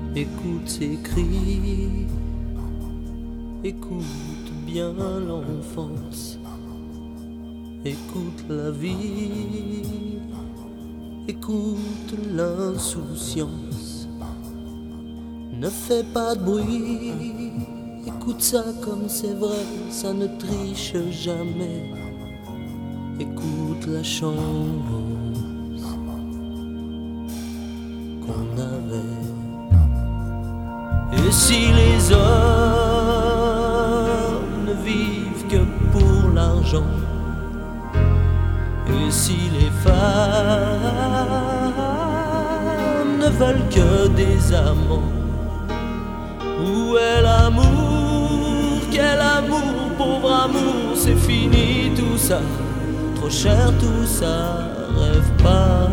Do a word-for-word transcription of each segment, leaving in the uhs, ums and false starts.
Écoute ces cris, écoute bien l'enfance, écoute la vie, écoute l'insouciance. Ne fais pas de bruit, écoute ça comme c'est vrai, ça ne triche jamais. Écoute la chance qu'on avait. Et si les hommes ne vivent que pour l'argent, et si les femmes ne veulent que des amants, où est l'amour? Quel amour? Pauvre amour, c'est fini tout ça, trop cher tout ça, rêve pas.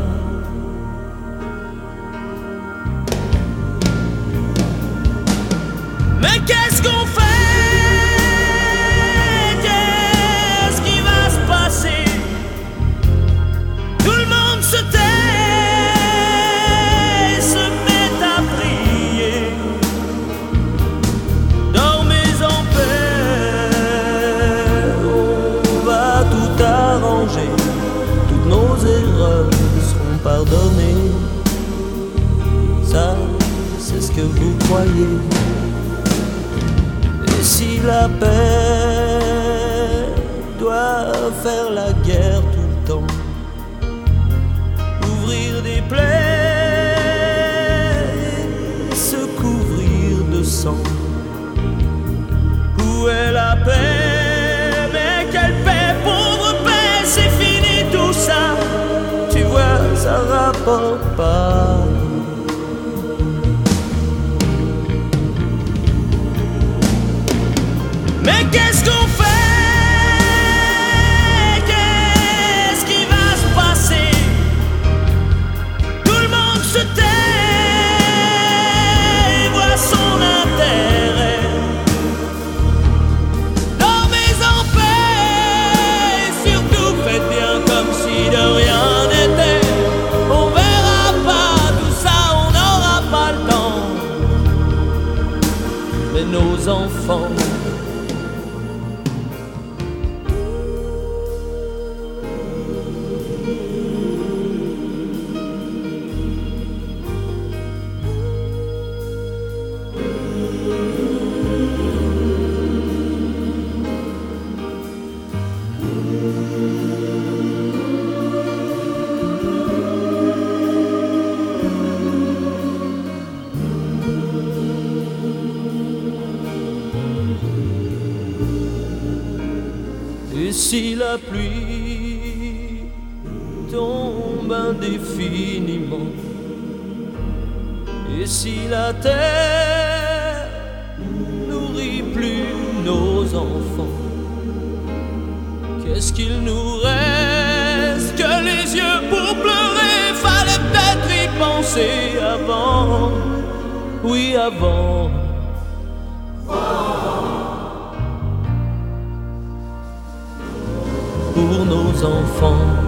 Mais qu'est-ce qu'on fait? Qu'est-ce qui va se passer? Tout le monde se tait, se met à prier. Dormez en paix, on va tout arranger. Toutes nos erreurs seront pardonnées. Ça, c'est ce que vous croyez. Si la paix doit faire la guerre tout le temps, ouvrir des plaies, se couvrir de sang, où est la paix? Mais quelle paix? Pauvre paix, c'est fini tout ça. Tu vois, ça rapporte pas. Mais qu'est-ce qu'on fait? Qu'est-ce qui va se passer? Tout le monde se tait et voit son intérêt. Dormez en paix, surtout faites bien comme si de rien n'était. On verra pas tout ça, on n'aura pas le temps. Mais nos enfants, et si la pluie tombe indéfiniment, et si la terre nourrit plus nos enfants, qu'est-ce qu'il nous reste que les yeux pour pleurer? Fallait peut-être y penser avant, oui avant. Pour nos enfants.